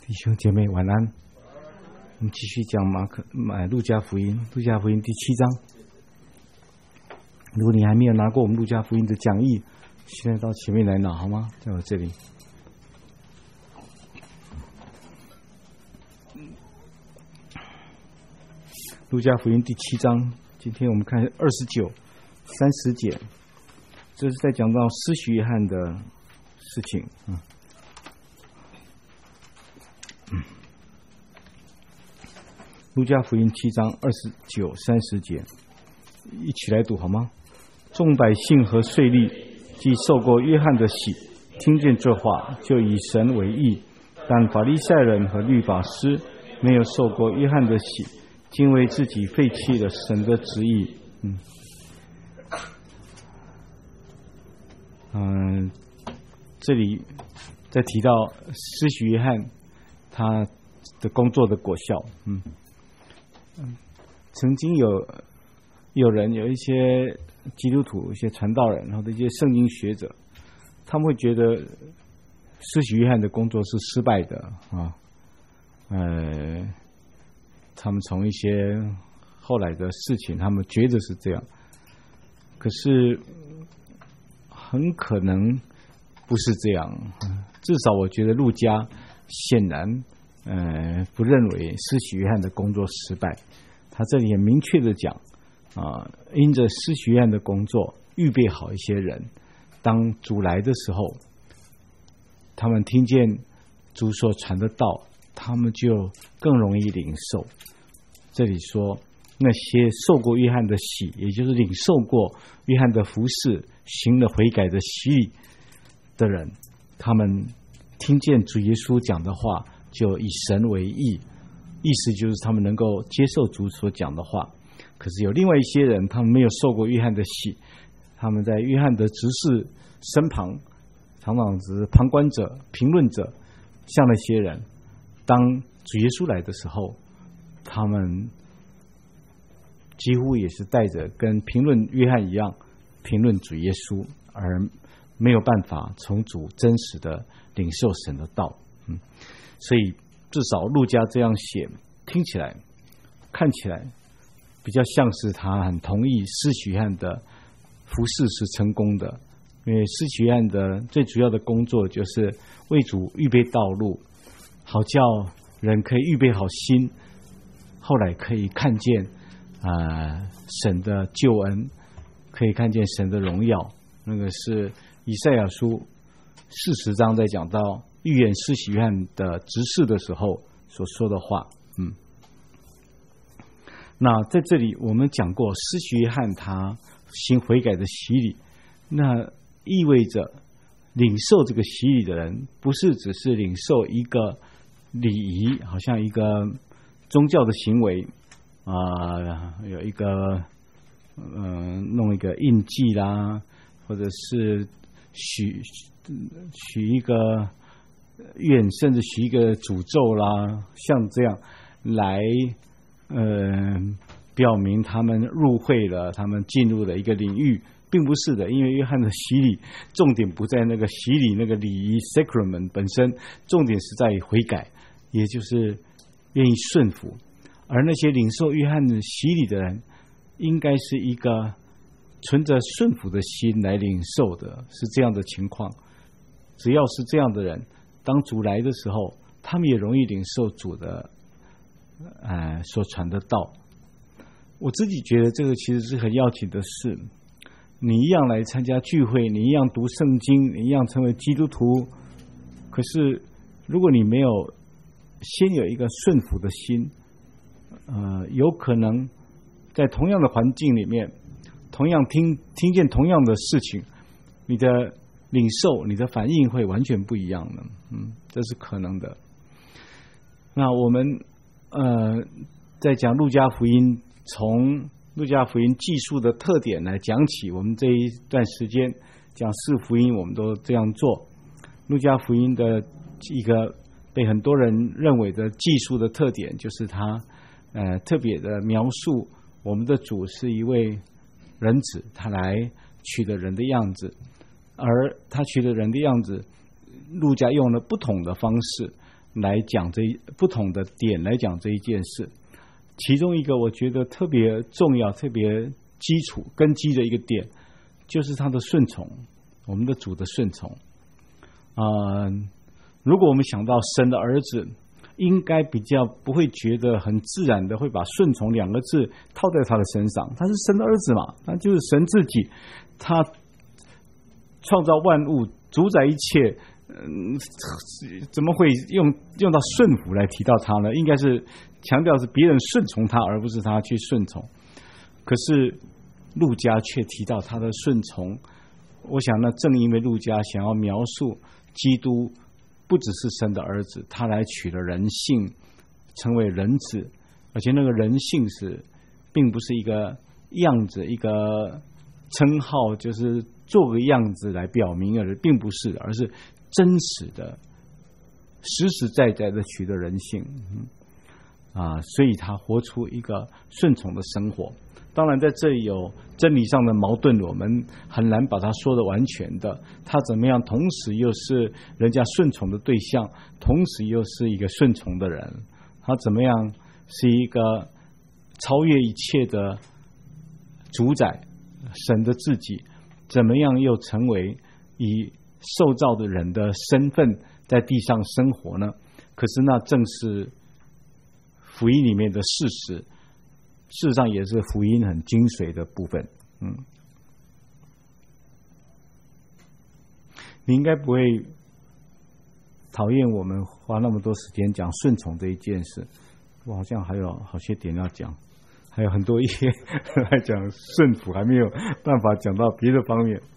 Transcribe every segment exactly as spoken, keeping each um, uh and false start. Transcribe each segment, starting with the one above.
弟兄姐妹晚安。我们继续讲马可马路加福音，路加福音第七章。如果你还没有拿过我们路加福音的讲义，现在到前面来拿好吗？在我这里。路加福音第七章，今天我们看二十九、三十节，这是在讲到施洗约翰的事情。嗯。路加福音七章二十九、三十节，一起来读好吗？众百姓和税吏既受过约翰的洗，听见这话，就以神为义；但法利赛人和律法师没有受过约翰的洗，竟为自己废弃了神的旨意。嗯，嗯，这里在提到施洗约翰他的工作的果效。嗯。曾经有有人有一些基督徒、一些传道人，或者一些圣经学者，他们会觉得施洗约翰的工作是失败的啊。呃，他们从一些后来的事情，他们觉得是这样，可是很可能不是这样。至少我觉得路加显然呃不认为施洗约翰的工作失败。他这里也明确的讲啊，因着施洗约翰的工作，预备好一些人，当主来的时候，他们听见主所传的道，他们就更容易领受。这里说那些受过约翰的洗，也就是领受过约翰的服事，行了悔改的洗礼的人，他们听见主耶稣讲的话，就以神为义。意思就是他们能够接受主所讲的话。可是有另外一些人，他们没有受过约翰的洗，他们在约翰的执事身旁，常常是旁观者、评论者，像那些人，当主耶稣来的时候，他们几乎也是带着跟评论约翰一样评论主耶稣，而没有办法从主真实的领受神的道。嗯，所以至少路加这样写，听起来看起来比较像是他很同意施洗约翰的服事是成功的。因为施洗约翰的最主要的工作就是为主预备道路，好叫人可以预备好心，后来可以看见呃神的救恩，可以看见神的荣耀。那个是以赛亚书四十章在讲到预言施洗约翰的执事的时候所说的话。嗯，那在这里我们讲过，施洗约翰他行悔改的洗礼，那意味着领受这个洗礼的人，不是只是领受一个礼仪，好像一个宗教的行为啊、呃，有一个嗯、呃、弄一个印记啦，或者是许许一个愿，甚至许一个诅咒啦，像这样来呃表明他们入会了，他们进入了一个领域，并不是的。因为约翰的洗礼重点不在那个洗礼那个礼仪 sacrament 本身，重点是在悔改，也就是愿意顺服。而那些领受约翰的洗礼的人，应该是一个存着顺服的心来领受的，是这样的情况。只要是这样的人，当主来的时候，他们也容易领受主的呃所传的道。我自己觉得这个其实是很要紧的事。你一样来参加聚会，你一样读圣经，你一样成为基督徒，可是如果你没有先有一个顺服的心，呃，有可能在同样的环境里面，同样听听见同样的事情，你的领受、你的反应会完全不一样的。嗯，这是可能的。那我们呃在讲路加福音，从路加福音记述的特点来讲起，我们这一段时间讲四福音，我们都这样做。路加福音的一个被很多人认为的记述的特点，就是它呃特别的描述我们的主是一位人子，他来取了人的样子，而他取了人的样子，路加用了不同的方式来讲这一不同的点来讲这一件事。其中一个我觉得特别重要、特别基础根基的一个点，就是他的顺从，我们的主的顺从。啊、呃，如果我们想到神的儿子，应该比较不会觉得很自然的会把顺从两个字套在他的身上。他是神的儿子嘛，那就是神自己，他创造万物，主宰一切。嗯，怎么会用用到顺服来提到他呢？应该是强调是别人顺从他，而不是他去顺从。可是路加却提到他的顺从，我想那正因为路加想要描述基督不只是神的儿子，他来取了人性，成为人子，而且那个人性是并不是一个样子，一个称号，就是做个样子来表明而并不是，而是真实的、实实在在的取得人性，嗯、啊，所以他活出一个顺从的生活。当然，在这里有真理上的矛盾，我们很难把它说得完全的。他怎么样，同时又是人家顺从的对象，同时又是一个顺从的人？他怎么样是一个超越一切的主宰神的自己？怎么样又成为以受造的人的身份在地上生活呢？可是那正是福音里面的事实，事实上也是福音很精髓的部分。嗯，你应该不会讨厌我们花那么多时间讲顺从这一件事。我好像还有好些点要讲，还有很多一些来讲顺服，还没有办法讲到别的方面。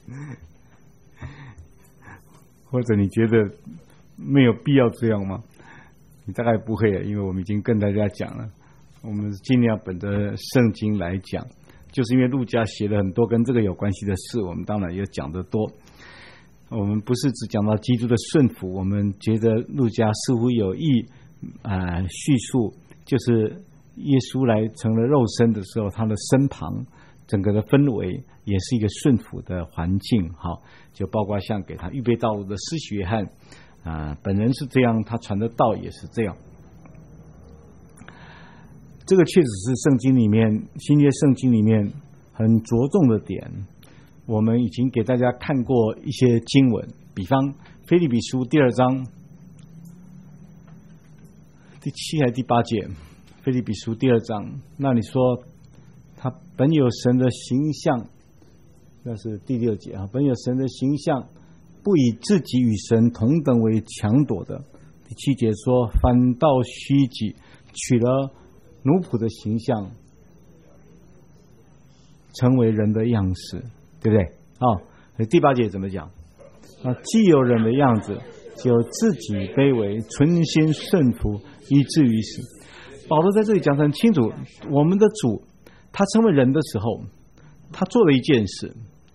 或者你觉得没有必要这样吗？你大概不会，因为我们已经跟大家讲了，我们尽量本着圣经来讲，就是因为路加写了很多跟这个有关系的事，我们当然也讲得多。我们不是只讲到基督的顺服，我们觉得路加似乎有意啊、呃、叙述，就是耶稣来成了肉身的时候，他的身旁整个的氛围也是一个顺服的环境，好，就包括像给他预备道路的施洗约翰啊、呃，本人是这样，他传的道也是这样。这个确实是圣经里面新约圣经里面很着重的点。我们已经给大家看过一些经文，比方腓立比书第二章第七还是第八节，腓立比书第二章那里说他本有神的形象，那是第六节啊，本有神的形象，不以自己与神同等为强夺的。第七节说反倒虚己，取了奴仆的形象，成为人的样式，对不对？哦，第八节怎么讲？啊，既有人的样子，就自己卑微，存心顺服，以至于死。保罗在这里讲得很清楚，我们的主他成为人的时候，他做了一件事，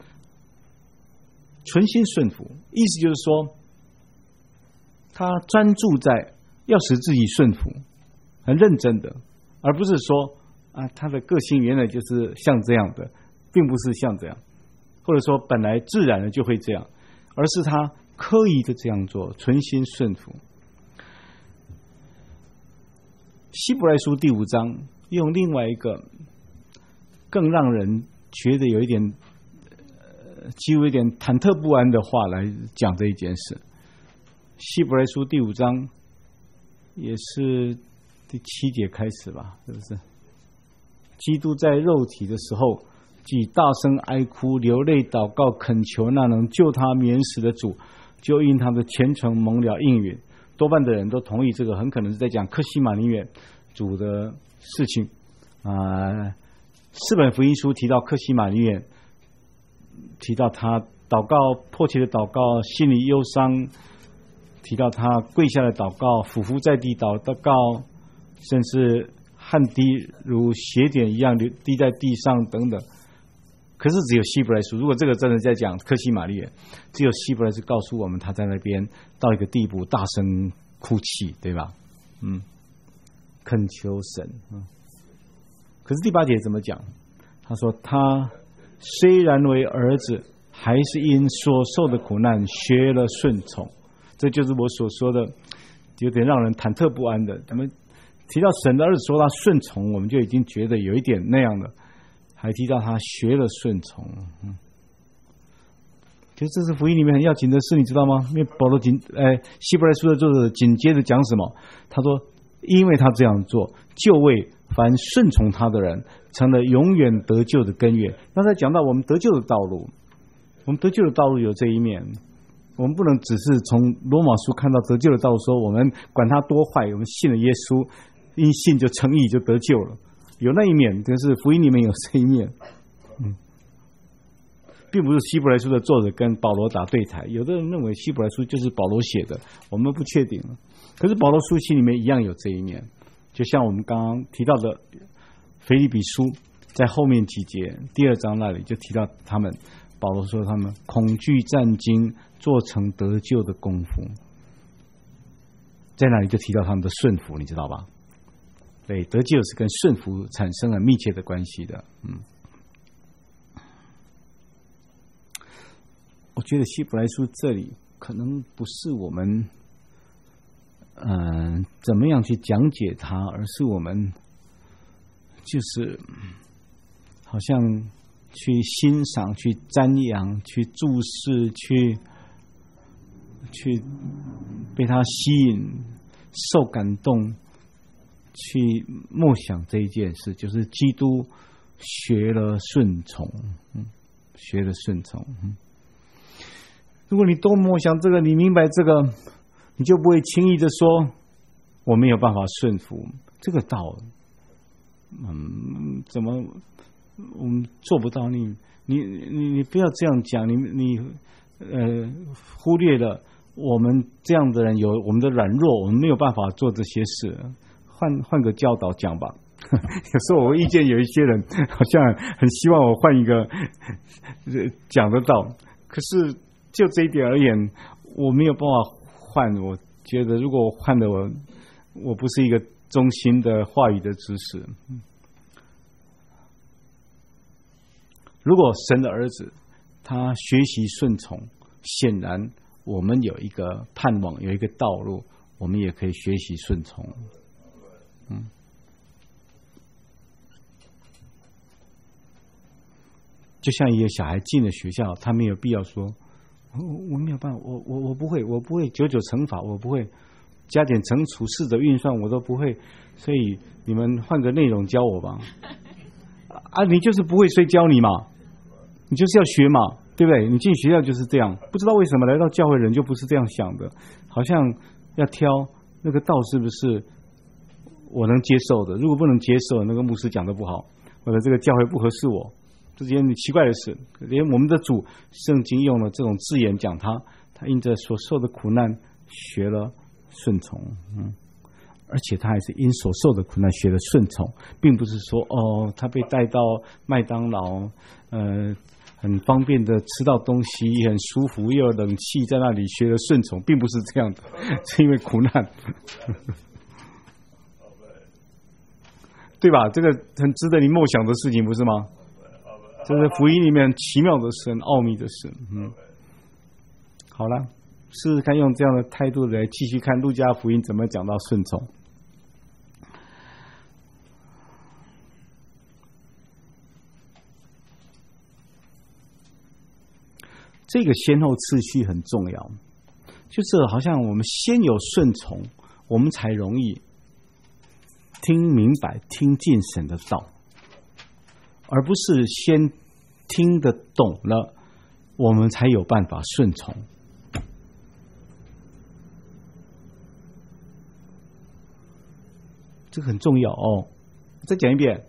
存心顺服，意思就是说他专注在要使自己顺服，很认真的，而不是说啊，他的个性原来就是像这样的，并不是像这样，或者说本来自然的就会这样，而是他刻意的这样做，存心顺服。希伯来书第五章用另外一个更让人觉得有一点呃，几乎有点忐忑不安的话来讲这一件事。希伯来书第五章也是第七节开始吧，是不是？基督在肉体的时候，即大声哀哭、流泪祷告，恳求那能救他免死的主，就因他的虔诚蒙了应允。多半的人都同意这个很可能是在讲客西马尼园主的事情啊、呃。四本福音书提到客西马尼园，提到他祷告迫切的祷告，心里忧伤，提到他跪下来祷告，俯伏在地祷告，甚至汗滴如血点一样滴在地上等等。可是只有希伯来书，如果这个真的在讲客西马尼园，只有希伯来书告诉我们他在那边到一个地步大声哭泣，对吧？嗯，恳求神。嗯，可是第八节怎么讲？他说他虽然为儿子，还是因所受的苦难学了顺从。这就是我所说的， 有点让人忐忑不安的。咱们提到神的儿子说他顺从，我们就已经觉得有一点那样的，还提到他学了顺从。嗯，其实这是福音里面很要紧的事，你知道吗？因为保罗紧，呃，希伯来书的作者紧接着讲什么？他说，因为他这样做，就为凡顺从他的人成了永远得救的根源。那他讲到我们得救的道路，我们得救的道路有这一面，我们不能只是从罗马书看到得救的道路，说我们管他多坏，我们信了耶稣，因信就称义就得救了，有那一面，但是福音里面有这一面。嗯，并不是希伯来书的作者跟保罗打对台，有的人认为希伯来书就是保罗写的，我们不确定。可是保罗书信里面一样有这一面，就像我们刚刚提到的腓立比书，在后面几节第二章那里就提到他们，保罗说他们恐惧战惊，做成得救的功夫，在那里就提到他们的顺服，你知道吧？对，得救是跟顺服产生了密切的关系的。嗯，我觉得希伯来书这里可能不是我们嗯、呃、怎么样去讲解它，而是我们就是好像去欣赏、去瞻仰、去注视、去去被它吸引、受感动，去默想这一件事，就是基督学了顺从，嗯，学了顺从。嗯，如果你多默想这个，你明白这个，你就不会轻易的说我没有办法顺服这个道。嗯，怎么我们做不到？你你你你不要这样讲，你你呃忽略了我们这样的人有我们的软弱，我们没有办法做这些事。换换个教导讲吧。有时候我意见有一些人好像很希望我换一个讲得到，可是就这一点而言，我没有办法换。我觉得如果我换了，我我不是一个中心的话语的知识。如果神的儿子他学习顺从，显然我们有一个盼望，有一个道路，我们也可以学习顺从。嗯，就像一个小孩进了学校，他没有必要说我我没有办法，我我我不会，我不会九九乘法，我不会加减乘除试着运算，我都不会，所以你们换个内容教我吧。啊，你就是不会，所以教你嘛，你就是要学嘛，对不对？你进学校就是这样，不知道为什么来到教会人就不是这样想的，好像要挑那个道是不是我能接受的，如果不能接受，那个牧师讲的不好，或者这个教会不合适我，这件奇怪的事。连我们的主圣经用了这种字眼讲他，他因着所受的苦难学了顺从，嗯，而且他还是因所受的苦难学了顺从，并不是说哦，他被带到麦当劳，呃，很方便的吃到东西，很舒服，又有冷气在那里学了顺从，并不是这样的，是因为苦难。对吧？这个很值得你默想的事情，不是吗？这是福音里面奇妙的事，很奥秘的事。嗯，好了，试试看用这样的态度来继续看路加福音怎么讲到顺从。这个先后次序很重要，就是好像我们先有顺从，我们才容易听明白、听进神的道，而不是先听得懂了，我们才有办法顺从。这个很重要哦。再讲一遍，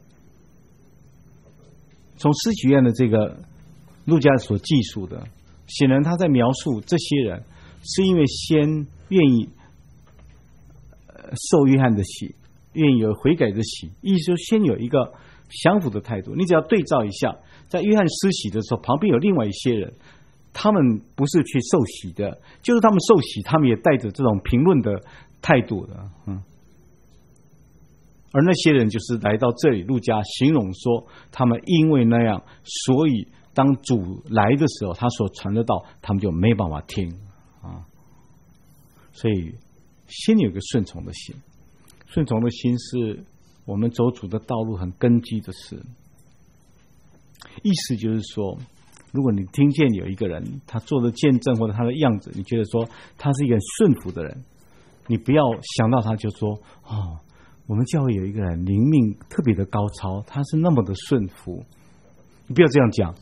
从施许愿的这个路加所记述的，显然他在描述这些人是因为先愿意受约翰的洗，愿意有悔改的洗，意思说先有一个降服的态度。你只要对照一下，在约翰施洗的时候，旁边有另外一些人，他们不是去受洗的，就是他们受洗，他们也带着这种评论的态度的。嗯，而那些人就是来到这里，路加形容说，他们因为那样，所以当主来的时候，他所传的道，他们就没办法听啊。所以先有个顺从的心。顺从的心是我们走主的道路很根基的事。意思就是说，如果你听见有一个人他做的见证或者他的样子，你觉得说他是一个顺服的人，你不要想到他就说哦，我们教会有一个人灵命特别的高超，他是那么的顺服。你不要这样讲，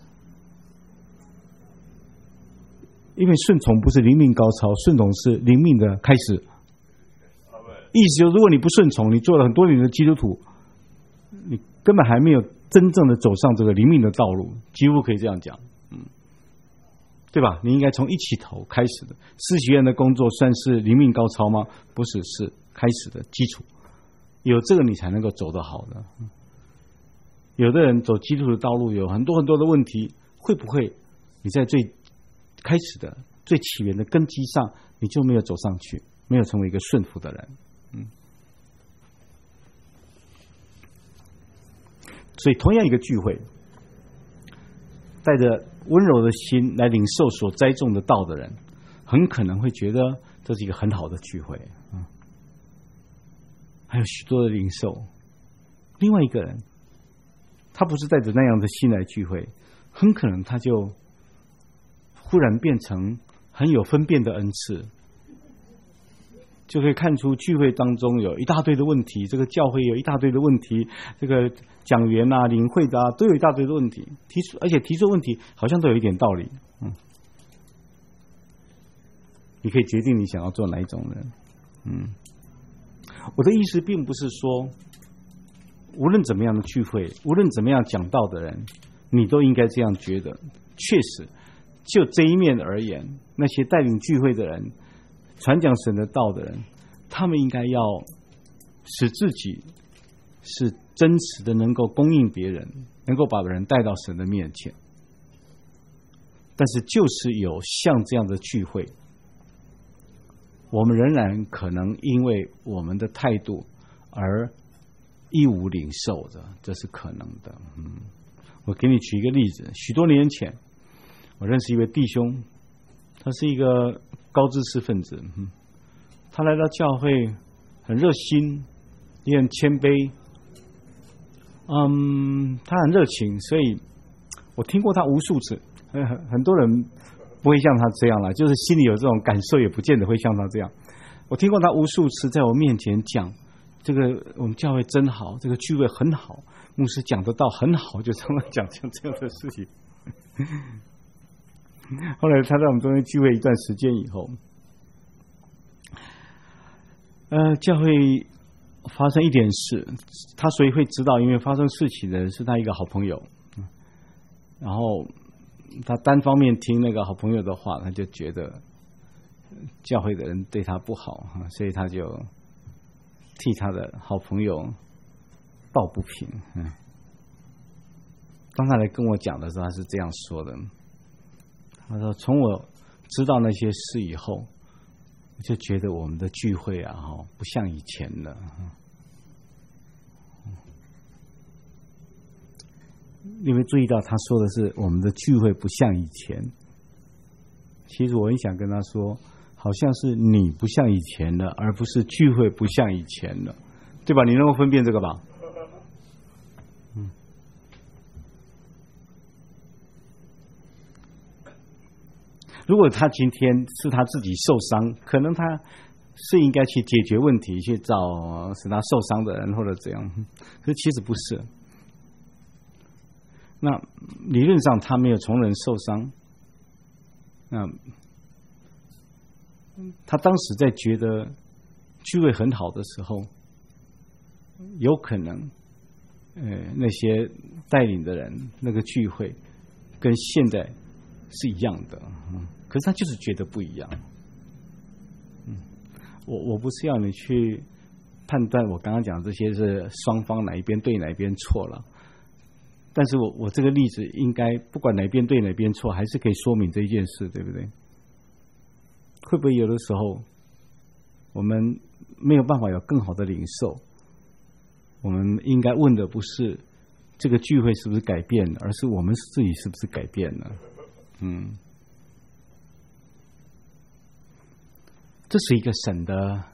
因为顺从不是灵命高超，顺从是灵命的开始。意思就是，如果你不顺从，你做了很多年的基督徒，你根本还没有真正的走上这个灵命的道路，几乎可以这样讲，嗯，对吧？你应该从一起头开始的。施洗院的工作算是灵命高超吗？不是，是开始的基础。有这个你才能够走得好的。有的人走基督的道路有很多很多的问题，会不会你在最开始的最起源的根基上，你就没有走上去，没有成为一个顺服的人？嗯，所以同样一个聚会，带着温柔的心来领受所栽种的道的人，很可能会觉得这是一个很好的聚会。嗯，还有许多的领受。另外一个人，他不是带着那样的心来聚会，很可能他就忽然变成很有分辨的恩赐，就可以看出聚会当中有一大堆的问题，这个教会有一大堆的问题，这个讲员啊、领会的啊，都有一大堆的问题，提出而且提出问题好像都有一点道理。嗯，你可以决定你想要做哪一种人。嗯，我的意思并不是说，无论怎么样的聚会，无论怎么样讲道的人，你都应该这样觉得。确实，就这一面而言，那些带领聚会的人、传讲神的道的人，他们应该要使自己是真实的，能够供应别人，能够把人带到神的面前。但是，就是有像这样的聚会，我们仍然可能因为我们的态度而一无领受的，这是可能的。嗯，我给你举一个例子，许多年前，我认识一位弟兄，他是一个高知识分子，嗯，他来到教会很热心，也很谦卑，嗯，他很热情，所以我听过他无数次。很很多人不会像他这样啦，就是心里有这种感受，也不见得会像他这样。我听过他无数次在我面前讲，这个我们教会真好，这个聚会很好，牧师讲得到很好，就这么讲讲这样的事情。后来他在我们中间聚会一段时间以后，呃，教会发生一点事，他所以会知道，因为发生事情的是他一个好朋友，然后他单方面听那个好朋友的话，他就觉得教会的人对他不好，所以他就替他的好朋友抱不平。当他来跟我讲的时候，他是这样说的，他说从我知道那些事以后，我就觉得我们的聚会啊不像以前了。你会注意到他说的是我们的聚会不像以前，其实我很想跟他说，好像是你不像以前了，而不是聚会不像以前了，对吧？你能够分辨这个吧？嗯，如果他今天是他自己受伤，可能他是应该去解决问题，去找使他受伤的人或者这样，可是其实不是。那理论上他没有从人受伤，那他当时在觉得聚会很好的时候，有可能呃那些带领的人那个聚会跟现在是一样的，嗯，可是他就是觉得不一样。嗯，我我不是要你去判断我刚刚讲这些是双方哪一边对哪一边错了。但是我我这个例子应该不管哪边对哪边错，还是可以说明这一件事，对不对？会不会有的时候我们没有办法有更好的领受？我们应该问的不是这个聚会是不是改变了，而是我们自己是不是改变了？嗯，这是一个神的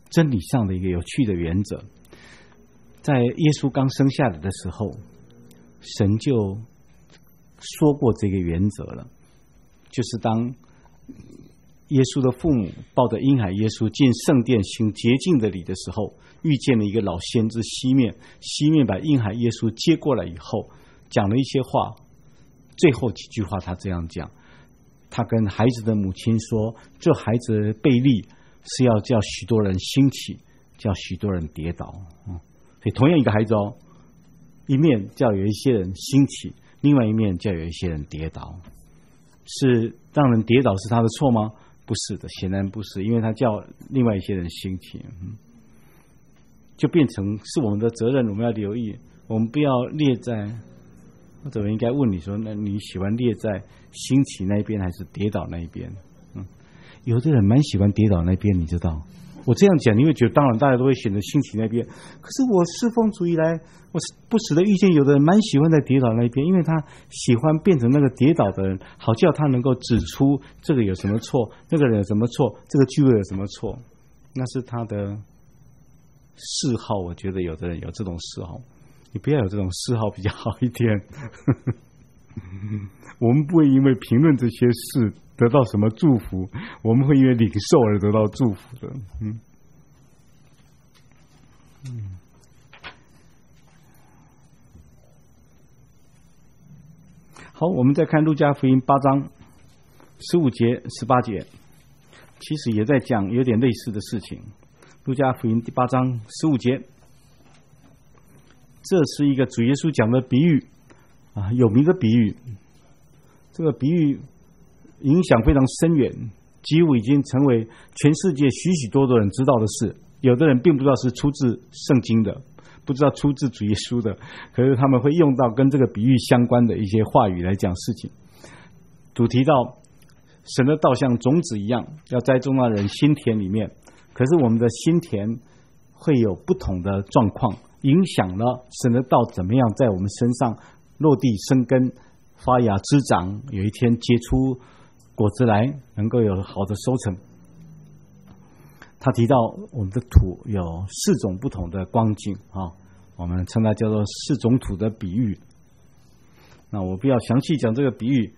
真理上的一个有趣的原则。在耶稣刚生下来的时候，神就说过这个原则了，就是当耶稣的父母抱着婴孩耶稣进圣殿行洁净的礼的时候，遇见了一个老先知西面，西面把婴孩耶稣接过来以后，讲了一些话，最后几句话他这样讲，他跟孩子的母亲说，这孩子背立是要叫许多人兴起，叫许多人跌倒。所以同样一个孩子哦，一面叫有一些人兴起，另外一面叫有一些人跌倒。是让人跌倒是他的错吗？不是的，显然不是，因为他叫另外一些人兴起，嗯，就变成是我们的责任，我们要留意，我们不要列在，或者我应该问你说，那你喜欢列在兴起那边还是跌倒那一边？嗯，有的人蛮喜欢跌倒那边，你知道。我这样讲，你会觉得当然大家都会选择兴起那边。可是我侍奉主以来，我不时的遇见有的人蛮喜欢在跌倒那一边，因为他喜欢变成那个跌倒的人，好叫他能够指出这个有什么错，那个人有什么错，这个聚会有什么错，那是他的嗜好。我觉得有的人有这种嗜好，你不要有这种嗜好比较好一点。我们不会因为评论这些事得到什么祝福，我们会因为领受而得到祝福的。嗯，嗯，好，我们再看路加福音八章十五节、十八节，其实也在讲有点类似的事情。路加福音第八章十五节，这是一个主耶稣讲的比喻啊，有名的比喻。这个比喻影响非常深远，几乎已经成为全世界许许多多人知道的事。有的人并不知道是出自圣经的，不知道出自主耶稣的，可是他们会用到跟这个比喻相关的一些话语来讲事情。主提到神的道像种子一样，要栽种到人心田里面，可是我们的心田会有不同的状况，影响了神的道怎么样在我们身上落地生根、发芽滋长，有一天结出果子来，能够有好的收成。他提到我们的土有四种不同的光景啊，我们称它叫做四种土的比喻。那我不要详细讲这个比喻，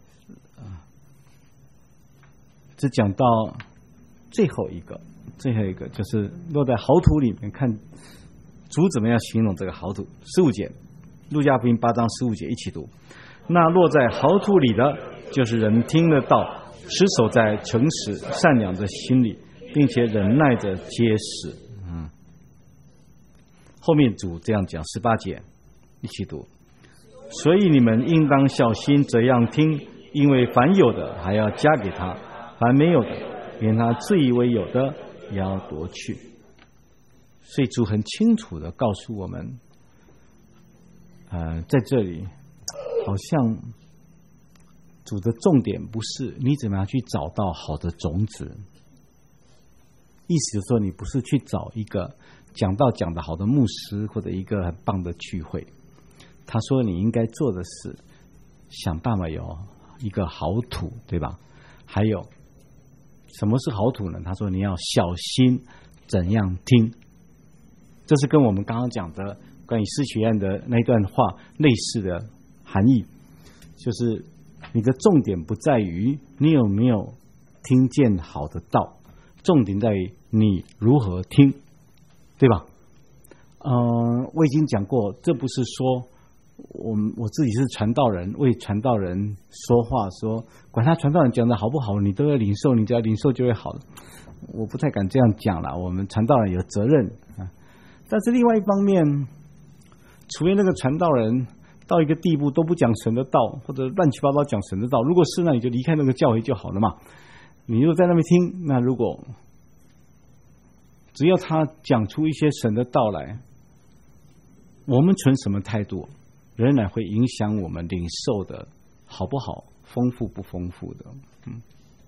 只讲到最后一个，最后一个就是落在好土里面，看主怎么样形容这个好土。十五节，路加福音八章十五节一起读。那落在好土里的，就是人听得到，持守在诚实善良的心里，并且忍耐着结实。嗯，后面主这样讲，十八节一起读。所以你们应当小心这样听，因为凡有的还要加给他，凡没有的连他自以为有的也要夺去。所以主很清楚的告诉我们，呃，在这里好像主的重点不是你怎么样去找到好的种子，意思就是说你不是去找一个讲道讲得好的牧师或者一个很棒的聚会。他说你应该做的是想办法有一个好土，对吧？还有什么是好土呢？他说你要小心怎样听，这是跟我们刚刚讲的关于施洗约翰的那段话类似的含义，就是你的重点不在于你有没有听见好的道，重点在于你如何听，对吧？呃，我已经讲过，这不是说我我自己是传道人，为传道人说话，说管他传道人讲的好不好，你都要领受，你只要领受就会好了。我不太敢这样讲了，我们传道人有责任啊。但是另外一方面，除非那个传道人到一个地步都不讲神的道，或者乱七八糟讲神的道，如果是那你就离开那个教会就好了嘛。你如果在那边听，那如果只要他讲出一些神的道来，我们存什么态度，仍然会影响我们领受的好不好，丰富不丰富的。嗯，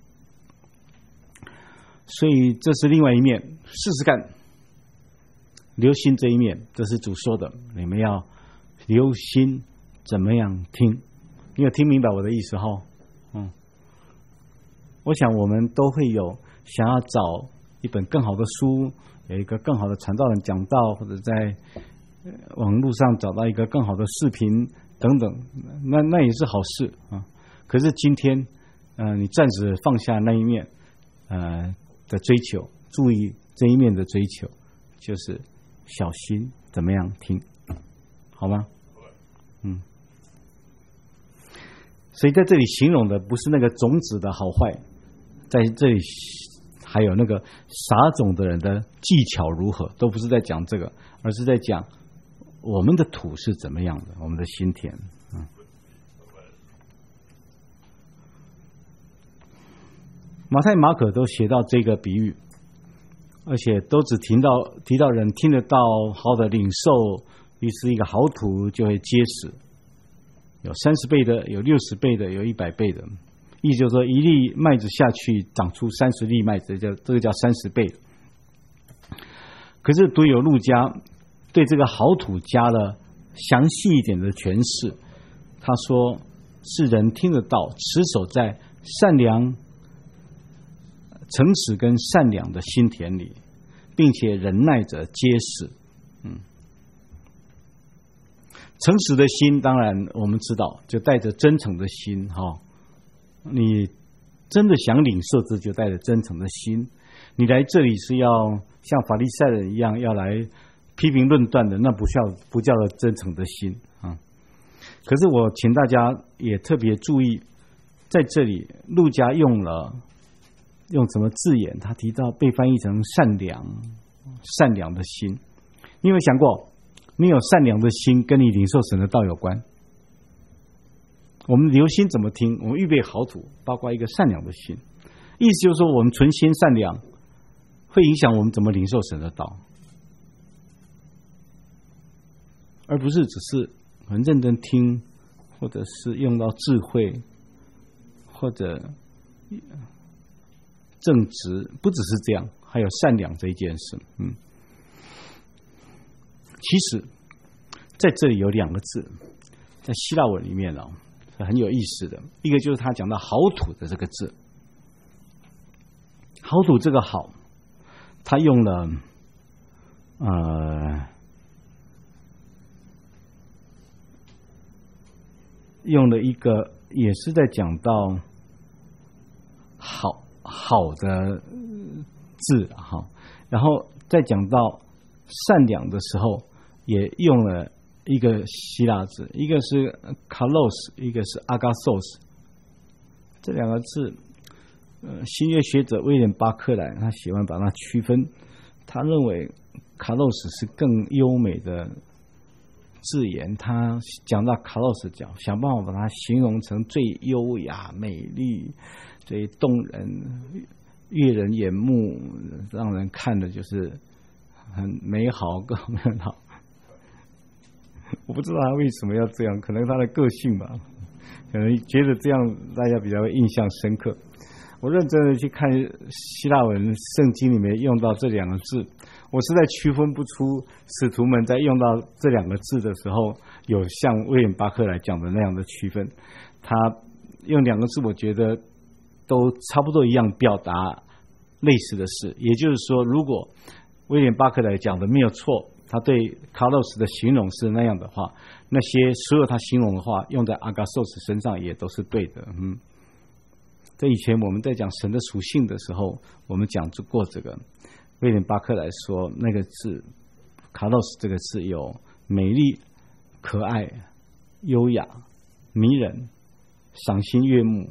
所以这是另外一面，试试看，留心这一面，这是主说的，你们要留心怎么样听。你有听明白我的意思哈？嗯，我想我们都会有想要找一本更好的书， 有一个更好的传道人讲道，或者在网络上找到一个更好的视频等等，那那也是好事啊。可是今天，呃，你暂时放下那一面，呃的追求，注意这一面的追求，就是小心怎么样听，好吗？嗯。所以在这里形容的不是那个种子的好坏，在这里还有那个撒种的人的技巧如何，都不是在讲这个，而是在讲我们的土是怎么样的，我们的心田。嗯，马太、马可都写到这个比喻，而且都只提到提到人听得到，好的领受，于是一个好土就会结实。有三十倍的，有六十倍的，有一百倍的，意思就是说，一粒麦子下去长出三十粒麦子，叫这个叫三十倍。可是独有路加对这个好土加了详细一点的诠释，他说是人听得到，持守在善良、诚实跟善良的心田里，并且忍耐着结实。嗯。诚实的心，当然我们知道，就带着真诚的心哈、哦。你真的想领受，这就带着真诚的心。你来这里是要像法利赛人一样，要来批评论断的，那不叫不叫做真诚的心啊。可是我请大家也特别注意，在这里路加用了用什么字眼？他提到被翻译成善良，善良的心。你有没有想过？你有善良的心，跟你领受神的道有关。我们留心怎么听，我们预备好土，包括一个善良的心。意思就是说，我们存心善良，会影响我们怎么领受神的道，而不是只是很认真听，或者是用到智慧，或者正直，不只是这样，还有善良这一件事。嗯。其实在这里有两个字，在希腊文里面呢、哦、是很有意思的。一个就是他讲到好土的这个字，好土这个好，他用了呃用了一个也是在讲到好好的字哈，然后再讲到善良的时候。也用了一个希腊字，一个是 kalos， 一个是 agathos。这两个字，呃，新约学者威廉巴克莱他喜欢把它区分，他认为 kalos 是更优美的字眼，他讲到 kalos 讲，想办法把它形容成最优雅、美丽、最动人、悦人眼目，让人看的就是很美好、更很好。我不知道他为什么要这样，可能他的个性吧，可能觉得这样大家比较印象深刻。我认真的去看希腊文圣经里面用到这两个字，我实在区分不出使徒们在用到这两个字的时候，有像威廉巴克来讲的那样的区分。他用两个字，我觉得都差不多一样，表达类似的事。也就是说，如果威廉巴克来讲的没有错，他对 kalos 的形容是那样的话，那些所有他形容的话用在 agathos 身上也都是对的。嗯，在以前我们在讲神的属性的时候，我们讲过这个。威廉巴克来说，那个字 kalos 这个字有美丽、可爱、优雅、迷人、赏心悦目，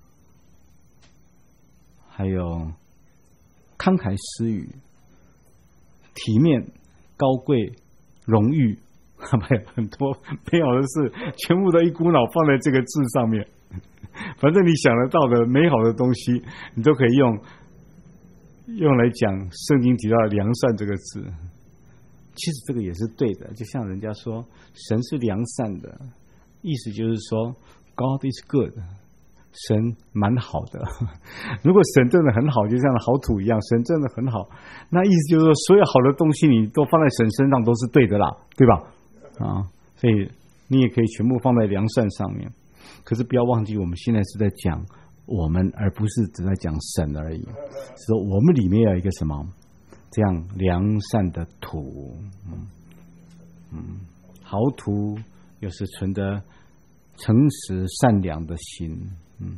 还有慷慨施予、体面、高贵、荣誉，还有很多美好的事，全部都一股脑放在这个字上面。反正你想得到的美好的东西，你都可以用用来讲圣经提到的良善这个字。其实这个也是对的，就像人家说神是良善的，意思就是说 God is good， 神蛮好的。如果神真的很好，就像好土一样，神真的很好，那意思就是说所有好的东西你都放在神身上都是对的啦，对吧？啊，所以你也可以全部放在良善上面。可是不要忘记，我们现在是在讲我们，而不是只在讲神而已。是说我们里面有一个什么这样良善的土，嗯嗯，好土又是存着诚实善良的心，嗯。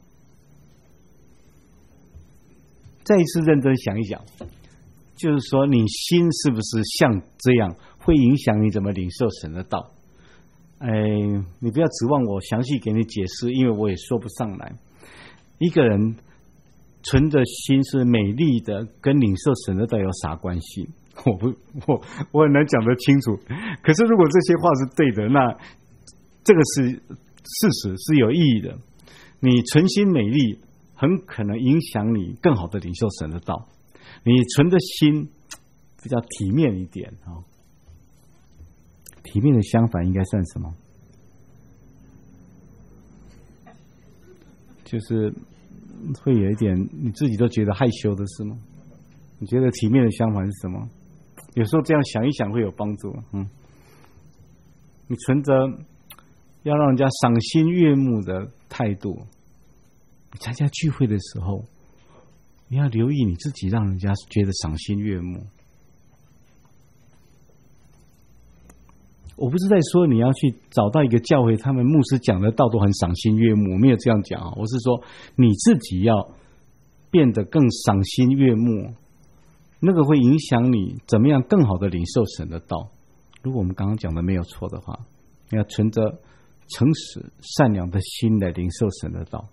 再一次认真想一想，就是说你心是不是像这样，会影响你怎么领受神的道？哎，你不要指望我详细给你解释，因为我也说不上来。一个人存着心是美丽的，跟领受神的道有啥关系？我不，我我很难讲得清楚。可是如果这些话是对的，那这个是事实，是有意义的。你存心美丽，很可能影响你更好的领受神的道。你存的心比较体面一点啊，体面的相反应该算什么？就是会有一点你自己都觉得害羞的是吗？你觉得体面的相反是什么？有时候这样想一想会有帮助。嗯，你存着要让人家赏心悦目的态度，你参加聚会的时候，你要留意你自己，让人家觉得赏心悦目。我不是在说你要去找到一个教会，他们牧师讲的道都很赏心悦目，我没有这样讲啊。我是说你自己要变得更赏心悦目，那个会影响你怎么样更好的领受神的道。如果我们刚刚讲的没有错的话，你要存着诚实善良的心来领受神的道。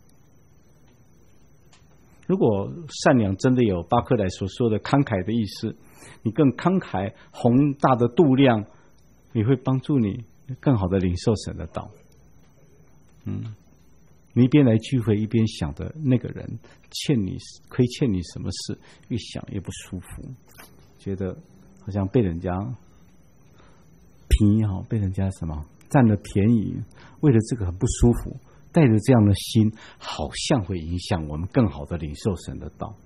如果善良真的有巴克莱所说的慷慨的意思，你更慷慨宏大的度量，你会帮助你更好的领受神的道。嗯，你一边来聚会，一边想着那个人欠你亏欠你什么事，越想越不舒服，觉得好像被人家便宜哈，被人家什么占了便宜，为了这个很不舒服。带着这样的心，好像会影响我们更好的领受神的道。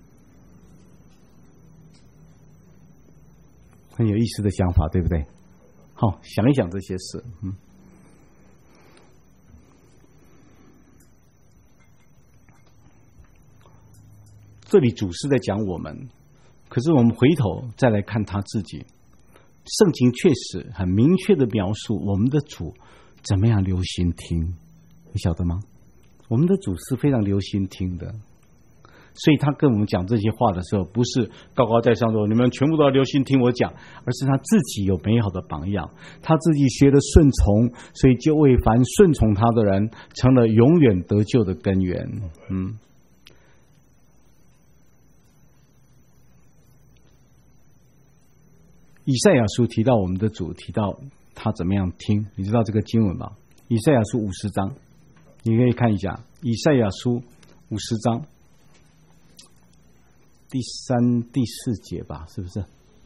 很有意思的想法，对不对？好，想一想这些事。嗯，这里主是在讲我们，可是我们回头再来看他自己，圣经确实很明确的描述我们的主怎么样留心听。你晓得吗？我们的主是非常留心听的，所以他跟我们讲这些话的时候，不是高高在上说你们全部都要留心听我讲，而是他自己有美好的榜样，他自己学的顺从，所以就为凡顺从他的人成了永远得救的根源。嗯，以赛亚书提到我们的主，提到他怎么样听，你知道这个经文吗？以赛亚书五十章。你可以看一下以赛亚书五十章第三、第四节吧，是不是？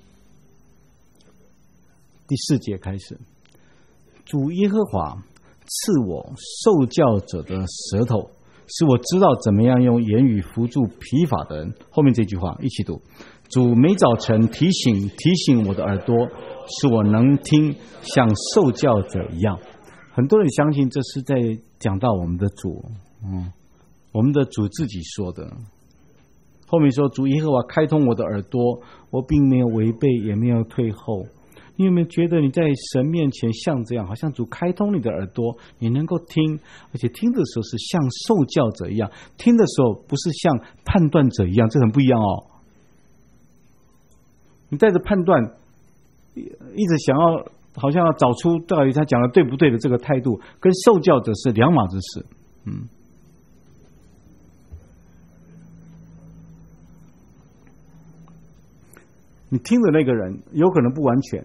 第四节开始，主耶和华赐我受教者的舌头，使我知道怎么样用言语扶助疲乏的人。后面这句话一起读：主每早晨提醒提醒我的耳朵，使我能听，像受教者一样。很多人相信这是在讲到我们的主，嗯，我们的主自己说的。后面说主耶和华开通我的耳朵，我并没有违背，也没有退后。你有没有觉得你在神面前像这样，好像主开通你的耳朵，你能够听，而且听的时候是像受教者一样，听的时候不是像判断者一样，这很不一样哦。你带着判断一直想要好像要找出到底他讲的对不对的这个态度，跟受教者是两码子事。嗯，你听的那个人有可能不完全，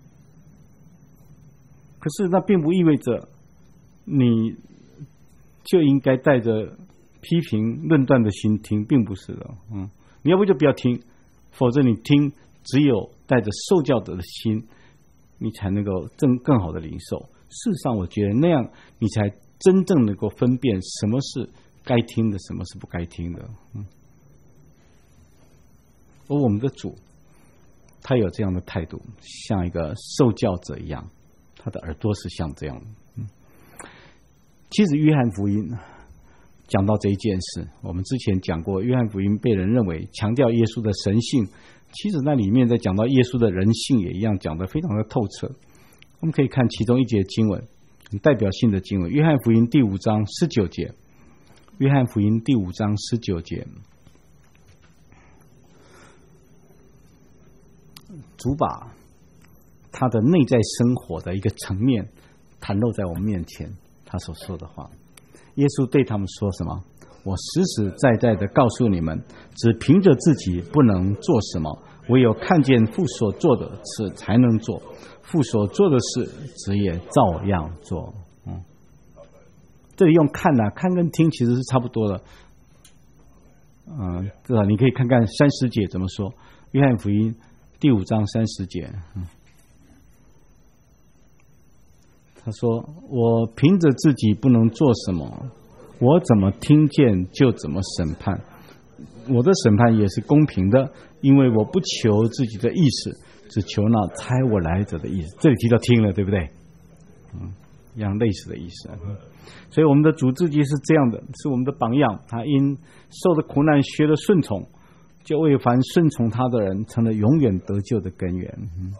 可是那并不意味着你就应该带着批评论断的心听，并不是的。嗯，你要不就不要听，否则你听只有带着受教者的心，你才能够更更好的领受。事实上我觉得那样你才真正能够分辨什么是该听的，什么是不该听的。嗯，而我们的主他有这样的态度，像一个受教者一样，他的耳朵是像这样的。嗯，其实约翰福音讲到这一件事。我们之前讲过，约翰福音被人认为强调耶稣的神性，其实那里面在讲到耶稣的人性也一样，讲得非常的透彻。我们可以看其中一节经文，很代表性的经文，约翰福音第五章十九节。约翰福音第五章十九节，主把他的内在生活的一个层面袒露在我们面前，他所说的话。耶稣对他们说什么？我实实在在的告诉你们，只凭着自己不能做什么，唯有看见父所做的事才能做，父所做的事子也照样做。嗯，这里用看啊，看跟听其实是差不多的。嗯，至少你可以看看三十节怎么说。约翰福音第五章三十节，嗯，他说：“我凭着自己不能做什么，我怎么听见就怎么审判。我的审判也是公平的，因为我不求自己的意思，只求那差我来者的意思。”这里提到听了，对不对？嗯，一样类似的意思。所以我们的主自己是这样的，是我们的榜样。他因受的苦难学了顺从，就为凡顺从他的人成了永远得救的根源。嗯，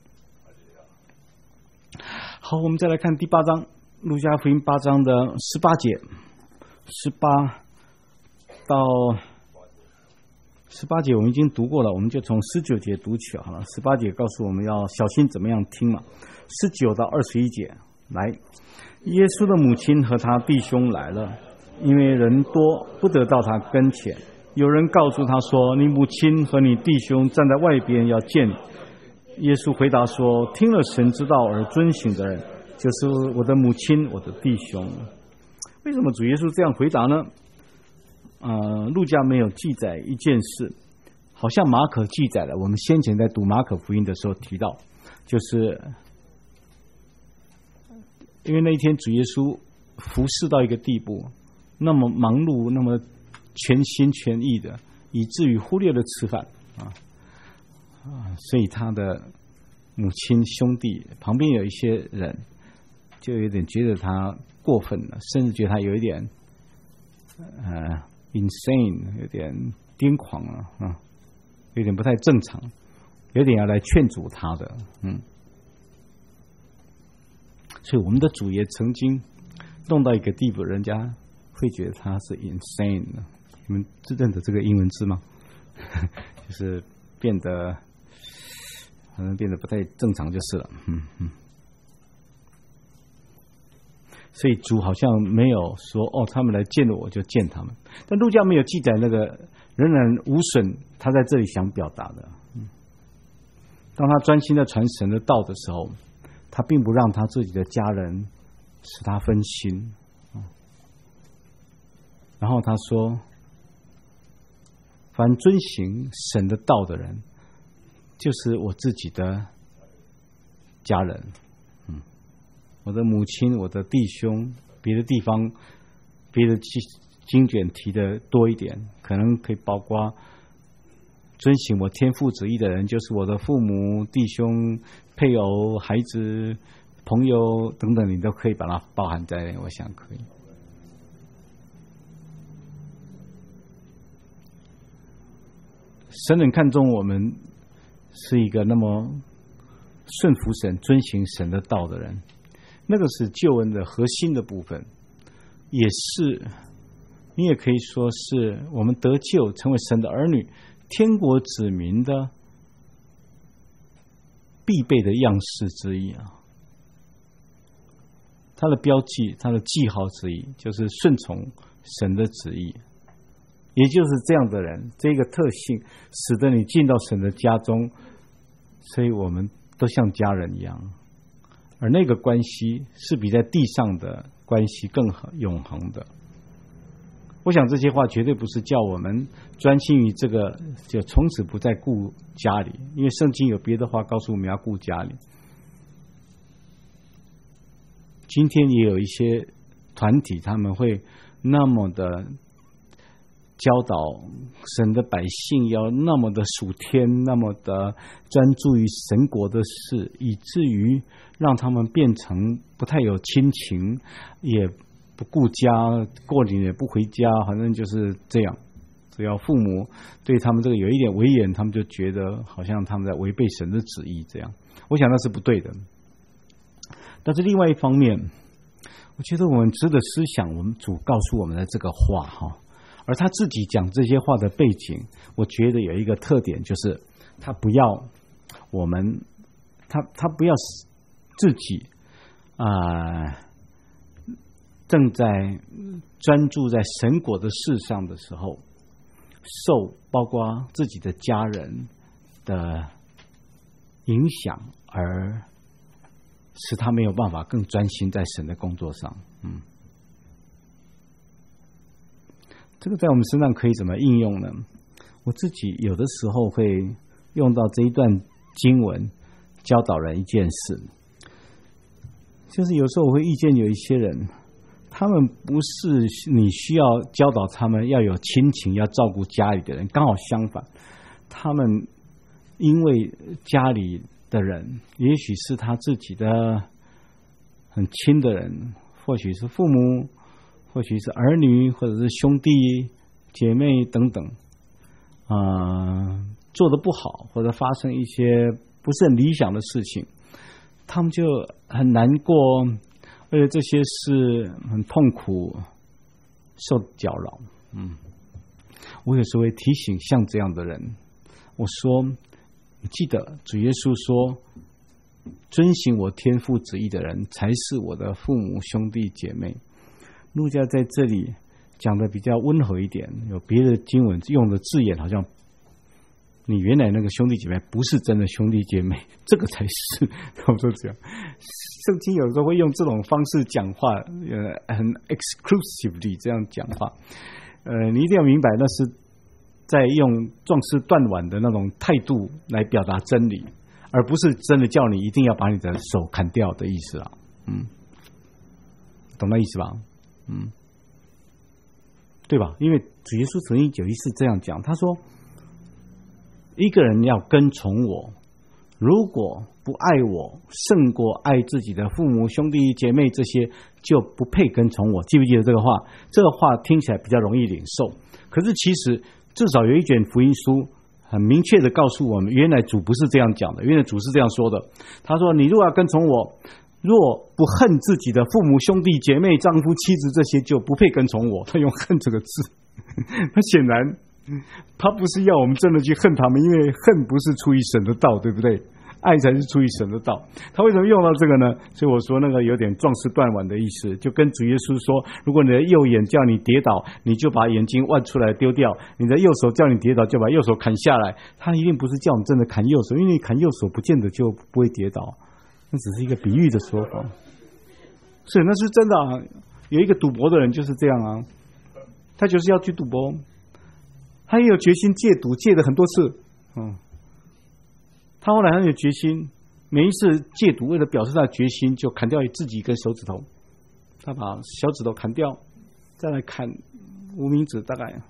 好，我们再来看第八章，路加福音八章的十八节，十八到十八节我们已经读过了，我们就从十九节读起好了。十八节告诉我们要小心怎么样听嘛。十九到二十一节，来，耶稣的母亲和他弟兄来了，因为人多，不得到他跟前。有人告诉他说：“你母亲和你弟兄站在外边，要见你。”耶稣回答说：“听了神之道而遵行的人，就是我的母亲，我的弟兄。”为什么主耶稣这样回答呢？呃，路加没有记载一件事，好像马可记载了。我们先前在读马可福音的时候提到，就是因为那一天主耶稣服侍到一个地步，那么忙碌，那么全心全意的，以至于忽略了吃饭啊啊！所以他的母亲、兄弟旁边有一些人，就有点觉得他过分了，甚至觉得他有一点呃 insane， 有点癫狂了啊，有点不太正常，有点要来劝阻他的，嗯。所以我们的主也曾经弄到一个地步，人家会觉得他是 insane。你们认得这个英文字吗？就是变得，可能变得不太正常就是了。嗯嗯。所以主好像没有说哦，他们来见了我就见他们，但路加没有记载那个仍然无损他在这里想表达的。嗯，当他专心的传神的道的时候，他并不让他自己的家人使他分心。然后他说：“凡遵行神的道的人，就是我自己的家人。嗯，我的母亲，我的弟兄，别的地方，别的经卷提的多一点，可能可以包括遵行我天父旨意的人，就是我的父母、弟兄、配偶、孩子、朋友等等，你都可以把它包含在内，我想可以。”神很看重我们是一个那么顺服神、遵行神的道的人，那个是救恩的核心的部分，也是你也可以说是我们得救成为神的儿女、天国子民的必备的样式之一啊。它的标记、它的记号之一，就是顺从神的旨意。也就是这样的人，这个特性使得你进到神的家中，所以我们都像家人一样，而那个关系是比在地上的关系更永恒的。我想这些话绝对不是叫我们专心于这个，就从此不再顾家里，因为圣经有别的话告诉我们要顾家里。今天也有一些团体，他们会那么的教导神的百姓要那么的属天，那么的专注于神国的事，以至于让他们变成不太有亲情，也不顾家，过年也不回家，反正就是这样。只要父母对他们这个有一点威严，他们就觉得好像他们在违背神的旨意这样。我想那是不对的。但是另外一方面，我觉得我们值得思想我们主告诉我们的这个话哈，而他自己讲这些话的背景，我觉得有一个特点，就是他不要我们，他他不要自己啊、呃、正在专注在神国的事上的时候，受包括自己的家人的影响，而使他没有办法更专心在神的工作上。嗯，这个在我们身上可以怎么应用呢？我自己有的时候会用到这一段经文，教导人一件事，就是有时候我会遇见有一些人，他们不是你需要教导他们要有亲情，要照顾家里的人，刚好相反，他们因为家里的人，也许是他自己的很亲的人，或许是父母，或许是儿女，或者是兄弟姐妹等等，啊、呃，做得不好，或者发生一些不是很理想的事情，他们就很难过，为了这些事很痛苦，受搅扰。嗯，我有时候会提醒像这样的人，我说，你记得主耶稣说，遵行我天父旨意的人才是我的父母兄弟姐妹。路加在这里讲的比较温和一点，有别的经文用的字眼好像你原来那个兄弟姐妹不是真的兄弟姐妹，这个才是。我说这样，圣经有时候会用这种方式讲话，呃，很 exclusively 这样讲话。呃，你一定要明白，那是在用壮士断腕的那种态度来表达真理，而不是真的叫你一定要把你的手砍掉的意思啊。嗯，懂那意思吧？嗯，对吧？因为主耶稣曾经有一次这样讲，他说，一个人要跟从我，如果不爱我胜过爱自己的父母兄弟姐妹，这些就不配跟从我。记不记得这个话？这个话听起来比较容易领受，可是其实至少有一卷福音书很明确的告诉我们，原来主不是这样讲的，原来主是这样说的。他说，你如果要跟从我，若不恨自己的父母兄弟姐妹丈夫妻子，这些就不配跟从我。他用恨这个字，他显然他不是要我们真的去恨他们，因为恨不是出于神的道，对不对？爱才是出于神的道。他为什么用到这个呢？所以我说那个有点壮士断腕的意思，就跟主耶稣说，如果你的右眼叫你跌倒，你就把眼睛挖出来丢掉，你的右手叫你跌倒，就把右手砍下来。他一定不是叫你真的砍右手，因为你砍右手不见得就不会跌倒，那只是一个比喻的说法。所以那是真的啊，有一个赌博的人就是这样啊，他就是要去赌博，他也有决心戒赌，戒了很多次。嗯，他后来很有决心，每一次戒赌为了表示他的决心，就砍掉自己一根手指头，他把小指头砍掉，再来砍无名指。大概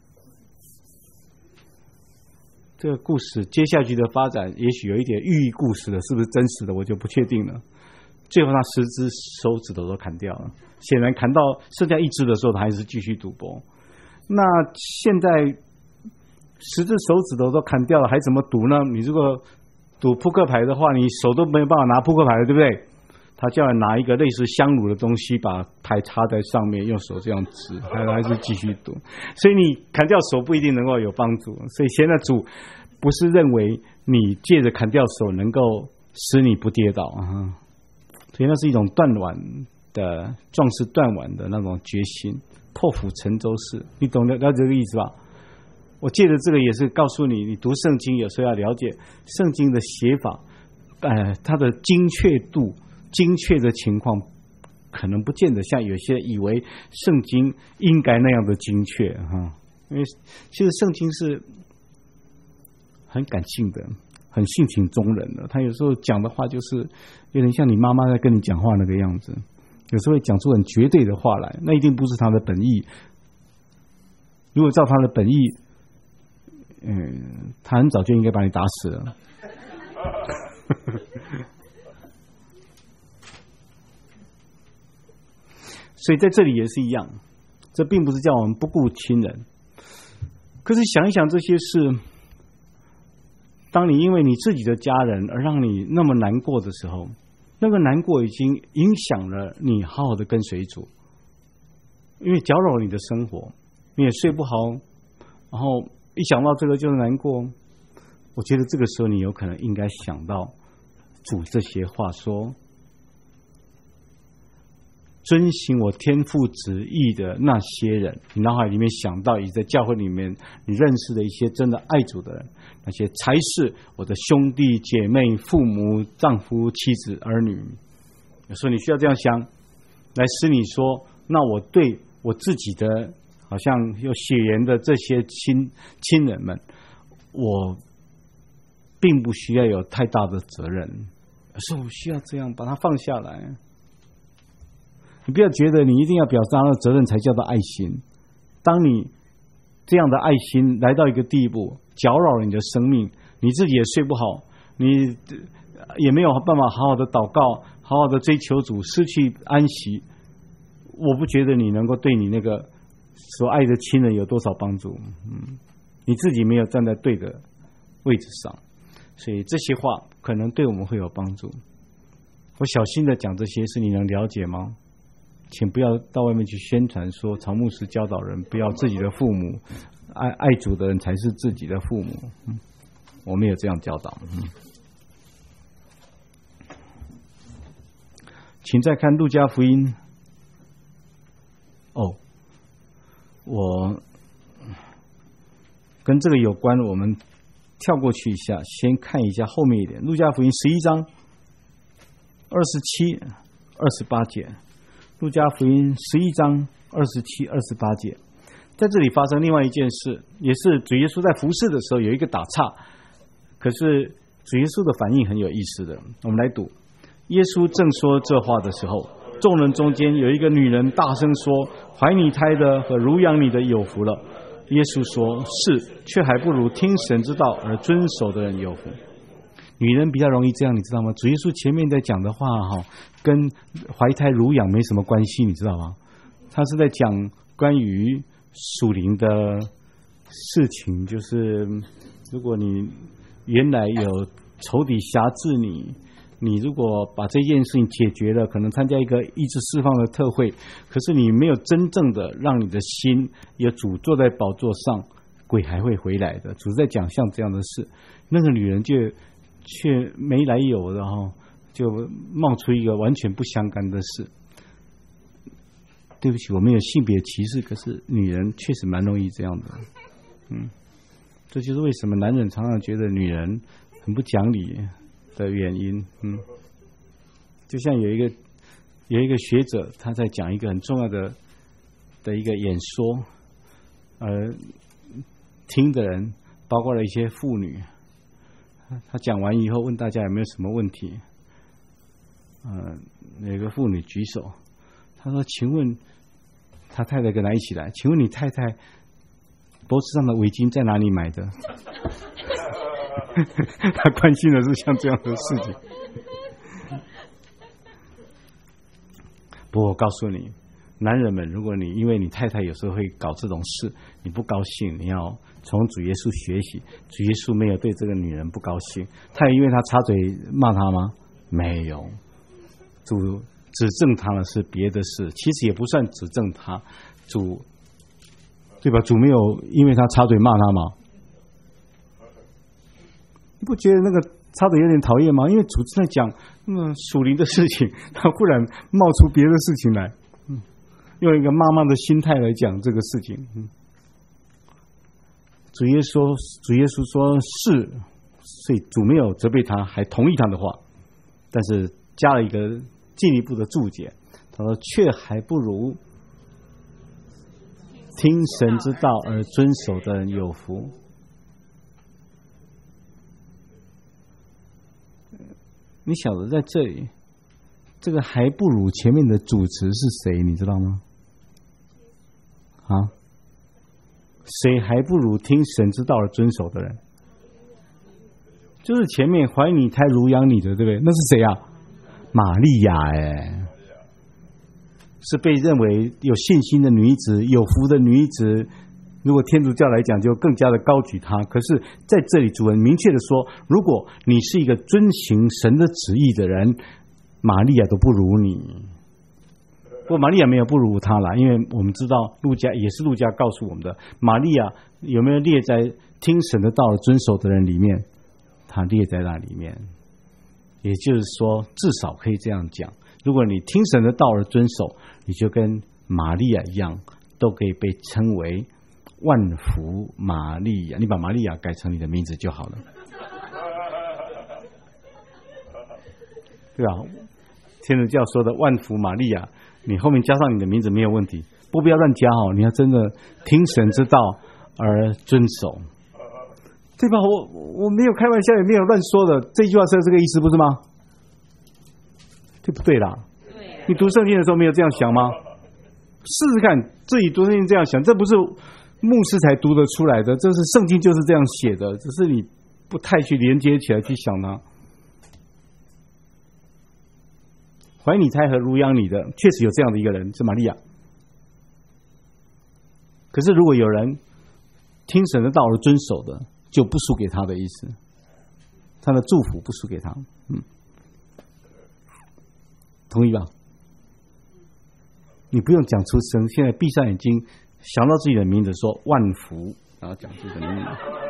这个故事接下去的发展也许有一点寓意故事的，是不是真实的我就不确定了。最后他十只手指头都砍掉了，显然砍到剩下一只的时候他还是继续赌博。那现在十只手指头都砍掉了，还怎么赌呢？你如果赌扑克牌的话，你手都没有办法拿扑克牌了，对不对？他叫人拿一个类似香炉的东西，把牌插在上面，用手这样指，还还是继续赌。所以你砍掉手不一定能够有帮助。所以现在主不是认为你借着砍掉手能够使你不跌倒啊，所以那是一种断腕的壮士断腕的那种决心，破釜沉舟式。你懂得了这个意思吧？我借着这个也是告诉你，你读圣经有时候要了解圣经的写法，呃，它的精确度、精确的情况，可能不见得像有些以为圣经应该那样的精确哈。因为其实圣经是很感性的，很性情中人的。他有时候讲的话就是有点像你妈妈在跟你讲话那个样子，有时候会讲出很绝对的话来，那一定不是他的本意。如果照他的本意，嗯，他很早就应该把你打死了。 所以在这里也是一样，这并不是叫我们不顾亲人。可是想一想这些事，当你因为你自己的家人而让你那么难过的时候，那个难过已经影响了你好好的跟随主，因为搅扰了你的生活，你也睡不好，然后一想到这个就是难过。我觉得这个时候你有可能应该想到主这些话说，遵行我天父旨意的那些人，你脑海里面想到也在教会里面你认识的一些真的爱主的人，那些才是我的兄弟姐妹、父母、丈夫、妻子、儿女。有时候你需要这样想，来使你说，那我对我自己的好像有血缘的这些亲亲人们，我并不需要有太大的责任，而是我需要这样把它放下来。你不要觉得你一定要表达的责任才叫做爱心。当你这样的爱心来到一个地步，搅扰了你的生命，你自己也睡不好，你也没有办法好好的祷告，好好的追求主，失去安息，我不觉得你能够对你那个所爱的亲人有多少帮助。嗯，你自己没有站在对的位置上，所以这些话可能对我们会有帮助。我小心的讲这些事，你能了解吗？请不要到外面去宣传说曹牧师教导人不要自己的父母，爱爱主的人才是自己的父母。嗯，我没有这样教导。嗯，请再看路加福音。哦，我跟这个有关，我们跳过去一下，先看一下后面一点。路加福音十一章二十七、二十八节。路加福音十一章二十七、二十八节，在这里发生另外一件事，也是主耶稣在服侍的时候有一个打岔，可是主耶稣的反应很有意思的。我们来读，耶稣正说这话的时候，众人中间有一个女人大声说，怀你胎的和乳养你的有福了。耶稣说，是，却还不如听神之道而遵守的人有福。女人比较容易这样，你知道吗？主耶稣前面在讲的话哈，跟怀胎乳养没什么关系，你知道吗？他是在讲关于属灵的事情，就是如果你原来有仇敌辖制你，你如果把这件事情解决了，可能参加一个意志释放的特会，可是你没有真正的让你的心有主坐在宝座上，鬼还会回来的。主在讲像这样的事，那个女人就却没来由的哈，就冒出一个完全不相干的事。对不起，我没有性别歧视，可是女人确实蛮容易这样的。嗯，这就是为什么男人常常觉得女人很不讲理的原因。嗯，就像有一个有一个学者，他在讲一个很重要的的一个演说，而听的人包括了一些妇女。他讲完以后问大家有没有什么问题，呃，有个妇女举手，他说：“请问他太太跟他一起来，请问你太太脖子上的围巾在哪里买的？”他关心的是像这样的事情。不过我告诉你，男人们，如果你因为你太太有时候会搞这种事，你不高兴，你要从主耶稣学习。主耶稣没有对这个女人不高兴，他也因为他插嘴骂他吗？没有。主指正他的是别的事，其实也不算指正他，主对吧？主没有因为他插嘴骂他吗？你不觉得那个插嘴有点讨厌吗？因为主在讲那么属灵的事情，他忽然冒出别的事情来，嗯，用一个妈妈的心态来讲这个事情。嗯，主耶稣主耶稣说是，所以主没有责备他，还同意他的话，但是加了一个进一步的注解，他说却还不如听神之道而遵守的人有福。你晓得在这里这个还不如前面的主词是谁你知道吗？啊，谁还不如听神之道而遵守的人？就是前面怀你胎乳养你的，对不对？那是谁啊？玛利亚。哎， 是被认为有信心的女子，有福的女子。如果天主教来讲，就更加的高举她。可是在这里，主人明确的说，如果你是一个遵行神的旨意的人，玛利亚都不如你。不过玛利亚没有不如她啦，因为我们知道路加也是路加告诉我们的，玛利亚有没有列在听神的道而遵守的人里面？她列在那里面。也就是说，至少可以这样讲，如果你听神的道而遵守，你就跟玛利亚一样，都可以被称为万福玛利亚。你把玛利亚改成你的名字就好了，对吧？天主教说的万福玛利亚，你后面加上你的名字没有问题，不必要乱加哦。你要真的听神之道而遵守，对吧？我我没有开玩笑，也没有乱说的。这句话是这个意思，不是吗？对不对啦？你读圣经的时候没有这样想吗？试试看，自己读圣经这样想，这不是牧师才读得出来的，这是圣经就是这样写的，只是你不太去连接起来去想它。怀你胎和乳养你的，确实有这样的一个人，是玛利亚。可是如果有人听神的道而遵守的，就不输给他的意思，他的祝福不输给他。嗯，同意吧？你不用讲出声，现在闭上眼睛，想到自己的名字，说万福，然后讲自己的名字。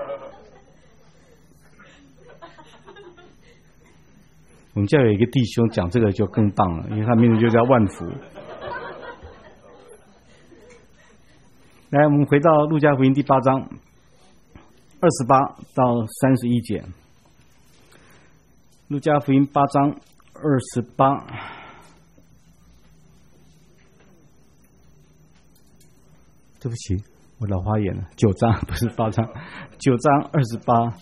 我们家有一个弟兄讲这个就更棒了，因为他名字就叫万福。来，我们回到路加福音第八章二十八到三十一节。路加福音八章二十八。对不起，我老花眼了。九章不是八章，九章二十八。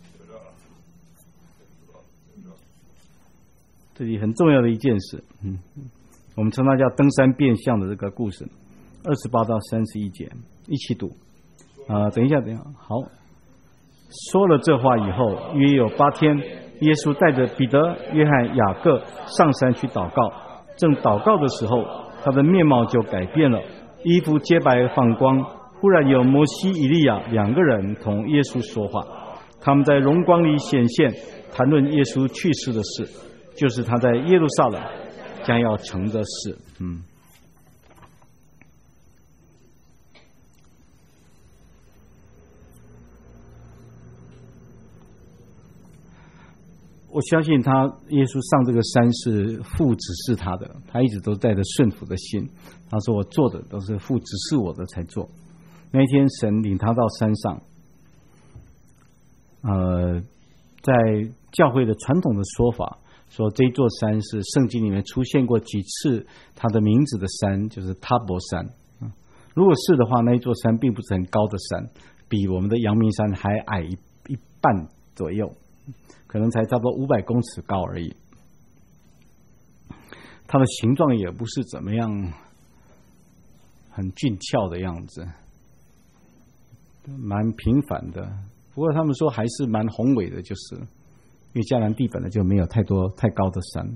这里很重要的一件事，嗯，我们称它叫登山变相的这个故事。二十八到三十一节，一起读。啊、呃，等一下，等一下，好。说了这话以后，约有八天，耶稣带着彼得、约翰、雅各上山去祷告。正祷告的时候，他的面貌就改变了，衣服洁白放光。忽然有摩西、以利亚两个人同耶稣说话，他们在荣光里显现，谈论耶稣去世的事，就是他在耶路撒冷将要成的事。嗯，我相信他耶稣上这个山是父指示他的，他一直都带着顺服的心。他说我做的都是父指示我的才做。那一天神领他到山上，呃，在教会的传统的说法说，这座山是圣经里面出现过几次它的名字的山，就是塔伯山。如果是的话，那一座山并不是很高的山，比我们的阳明山还矮一一半左右，可能才差不多五百公尺高而已。它的形状也不是怎么样很俊俏的样子，蛮平凡的。不过他们说还是蛮宏伟的，就是因为迦南地本来就没有太多太高的山。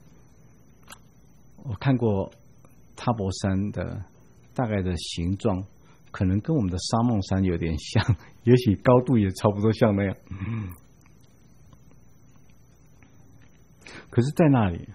我看过塔伯山的大概的形状，可能跟我们的沙梦山有点像，也许高度也差不多像那样。可是在那里，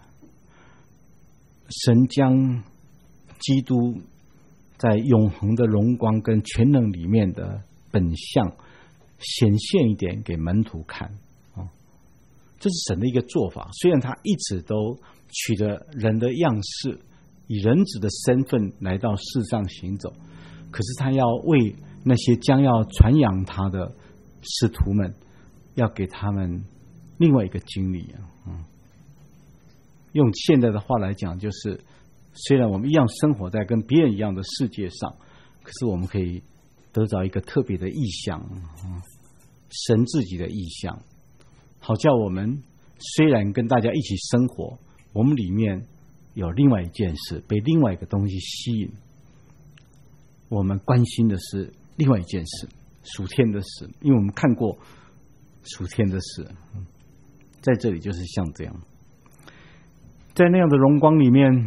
神将基督在永恒的荣光跟全能里面的本相显现一点给门徒看。这是神的一个做法，虽然他一直都取得人的样式，以人子的身份来到世上行走，可是他要为那些将要传扬他的使徒们，要给他们另外一个经历啊。嗯，用现在的话来讲，就是虽然我们一样生活在跟别人一样的世界上，可是我们可以得着一个特别的意象，嗯，神自己的意象，好叫我们虽然跟大家一起生活，我们里面有另外一件事，被另外一个东西吸引，我们关心的是另外一件事，属天的事，因为我们看过属天的事，在这里就是像这样，在那样的荣光里面，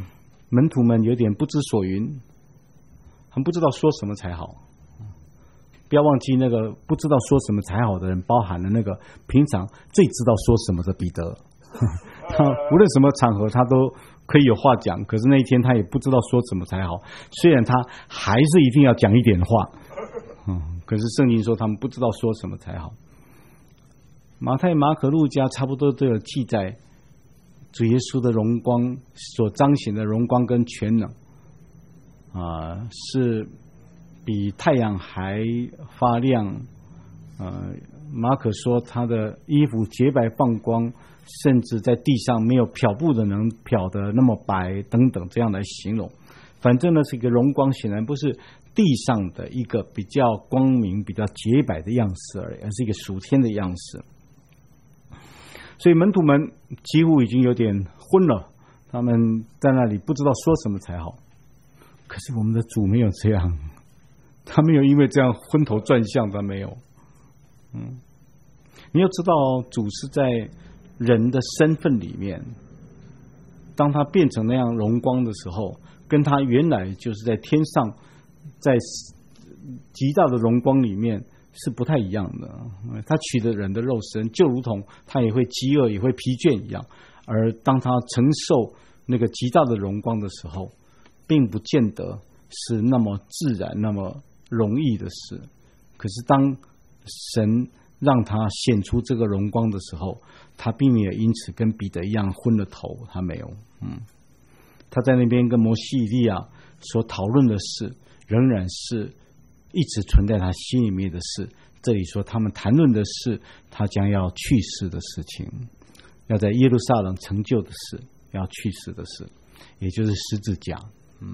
门徒们有点不知所云，很不知道说什么才好。不要忘记，那个不知道说什么才好的人，包含了那个平常最知道说什么的彼得。他无论什么场合，他都可以有话讲，可是那一天他也不知道说什么才好。虽然他还是一定要讲一点话，嗯，可是圣经说他们不知道说什么才好。马太、马可、路加差不多都有记载主耶稣的荣光所彰显的荣光跟全能，啊、呃，是比太阳还发亮。呃，马可说他的衣服洁白放光，甚至在地上没有漂布的能漂得那么白等等，这样来形容。反正呢，是一个荣光，显然不是地上的一个比较光明、比较洁白的样式而已，而是一个属天的样式。所以门徒们几乎已经有点昏了，他们在那里不知道说什么才好。可是我们的主没有这样，他没有因为这样昏头转向，他没有。嗯，你要知道，主是在人的身份里面，当他变成那样荣光的时候，跟他原来就是在天上，在极大的荣光里面是不太一样的。他取的人的肉身，就如同他也会饥饿，也会疲倦一样。而当他承受那个极大的荣光的时候，并不见得是那么自然、那么容易的事。可是当神让他显出这个荣光的时候，他并没有因此跟彼得一样昏了头，他没有。嗯，他在那边跟摩西、以利亚所讨论的事，仍然是一直存在他心里面的事。这里说他们谈论的是他将要去世的事情，要在耶路撒冷成就的事，要去世的事，也就是十字架。嗯。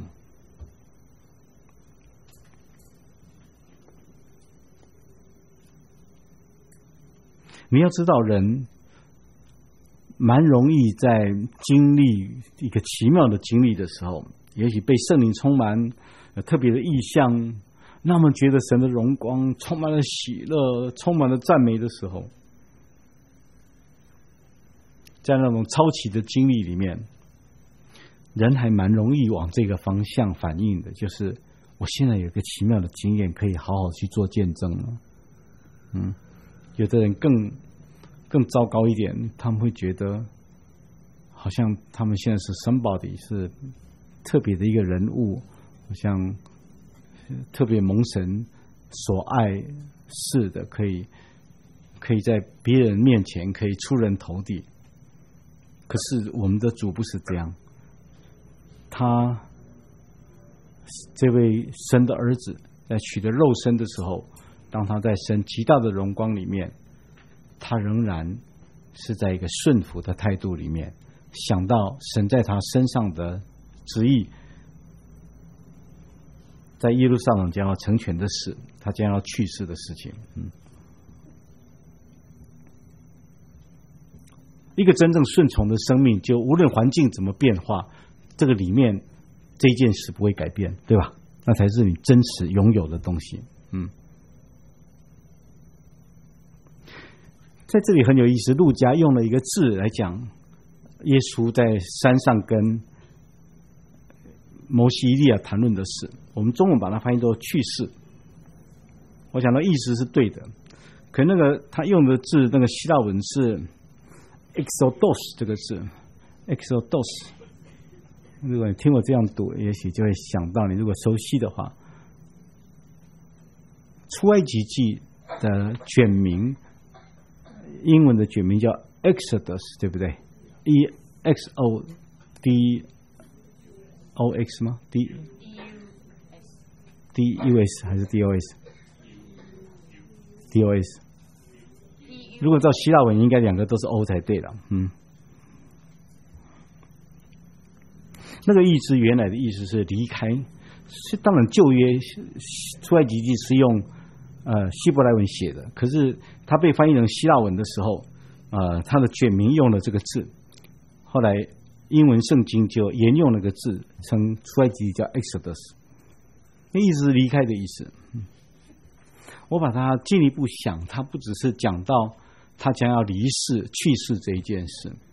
你要知道，人蛮容易在经历一个奇妙的经历的时候，也许被圣灵充满，有特别的意象，那么觉得神的荣光充满了喜乐，充满了赞美的时候，在那种超奇的经历里面，人还蛮容易往这个方向反应的，就是我现在有一个奇妙的经验，可以好好去做见证了。嗯。有的人更更糟糕一点，他们会觉得好像他们现在是 somebody， 是特别的一个人物，好像特别蒙神所爱似的，可以可以在别人面前可以出人头地。可是我们的主不是这样，他这位神的儿子在取得肉身的时候，当他在神极大的荣光里面，他仍然是在一个顺服的态度里面，想到神在他身上的旨意，在耶路撒冷将要成全的事，他将要去世的事情。嗯，一个真正顺从的生命，就无论环境怎么变化，这个里面这件事不会改变，对吧？那才是你真实拥有的东西。嗯。在这里很有意思，路加用了一个字来讲耶稣在山上跟摩西、以利亚谈论的事，我们中文把它翻译作去世。我想到意思是对的，可那个他用的字，那个希腊文是 exodos 这个字 exodos， 如果你听我这样读，也许就会想到，你如果熟悉的话，出埃及记的卷名，英文的卷名叫 Exodus， 对不对 ？E X O D O X 吗 ？D D U S 还是 D O S？D O S。如果照希腊文，应该两个都是 O 才对了。嗯，那个意思原来的意思是离开。是当然，旧约出埃及记是用呃希伯来文写的，可是它被翻译成希腊文的时候，呃，它的卷名用了这个字，后来英文圣经就沿用那个字，称出埃及记叫 Exodus， 那意思是离开的意思。嗯，我把它进一步想，它不只是讲到他将要离世去世这一件事，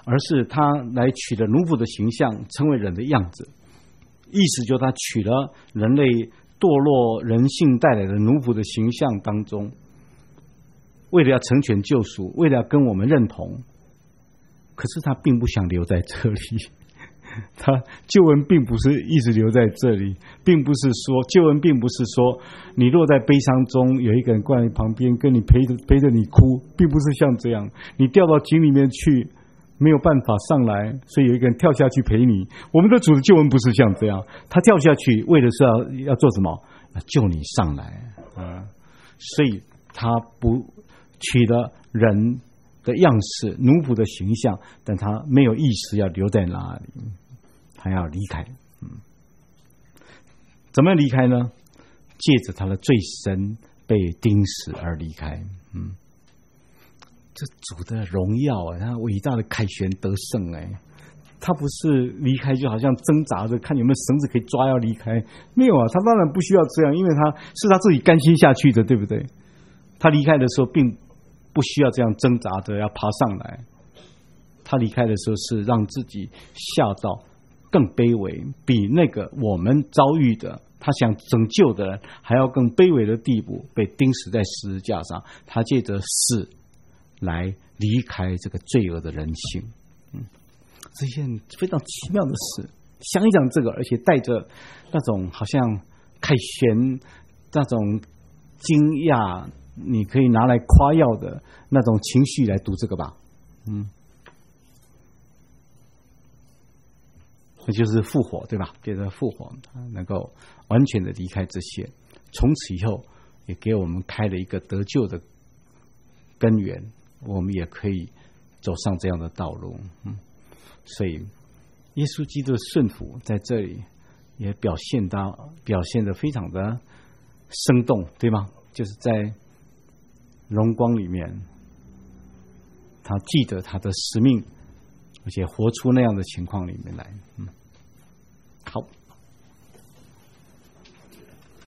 而是他来取了奴仆的形象，成为人的样子。意思就是他取了人类堕落人性带来的奴仆的形象当中，为了要成全救赎，为了要跟我们认同，可是他并不想留在这里。他救恩并不是一直留在这里，并不是说救恩并不是说你落在悲伤中，有一个人挂在旁边跟你陪着陪着你哭，并不是像这样。你掉到井里面去，没有办法上来，所以有一个人跳下去陪你。我们的主的救恩不是像这样，他跳下去为的是要要做什么？要救你上来啊！所以他不取了人的样式，奴仆的形象，但他没有意识要留在哪里。他要离开，嗯，怎么样离开呢？借着他的罪身被钉死而离开，嗯，这主的荣耀啊，他伟大的凯旋得胜，哎，他不是离开就好像挣扎着看有没有绳子可以抓要离开，没有啊，他当然不需要这样，因为他是他自己甘心下去的，对不对？他离开的时候并不需要这样挣扎着要爬上来，他离开的时候是让自己下到更卑微，比那个我们遭遇的他想拯救的人还要更卑微的地步，被钉死在十字架上。他借着死来离开这个罪恶的人性，嗯，这件非常奇妙的事。想一想这个，而且带着那种好像凯旋、那种惊讶，你可以拿来夸耀的那种情绪来读这个吧，嗯。那就是复活，对吧？借着复活，他能够完全的离开这些，从此以后也给我们开了一个得救的根源，我们也可以走上这样的道路。嗯，所以耶稣基督的顺服在这里也表现到表现得非常的生动，对吗？就是在荣光里面，他记得他的使命，而且活出那样的情况里面来。嗯，好。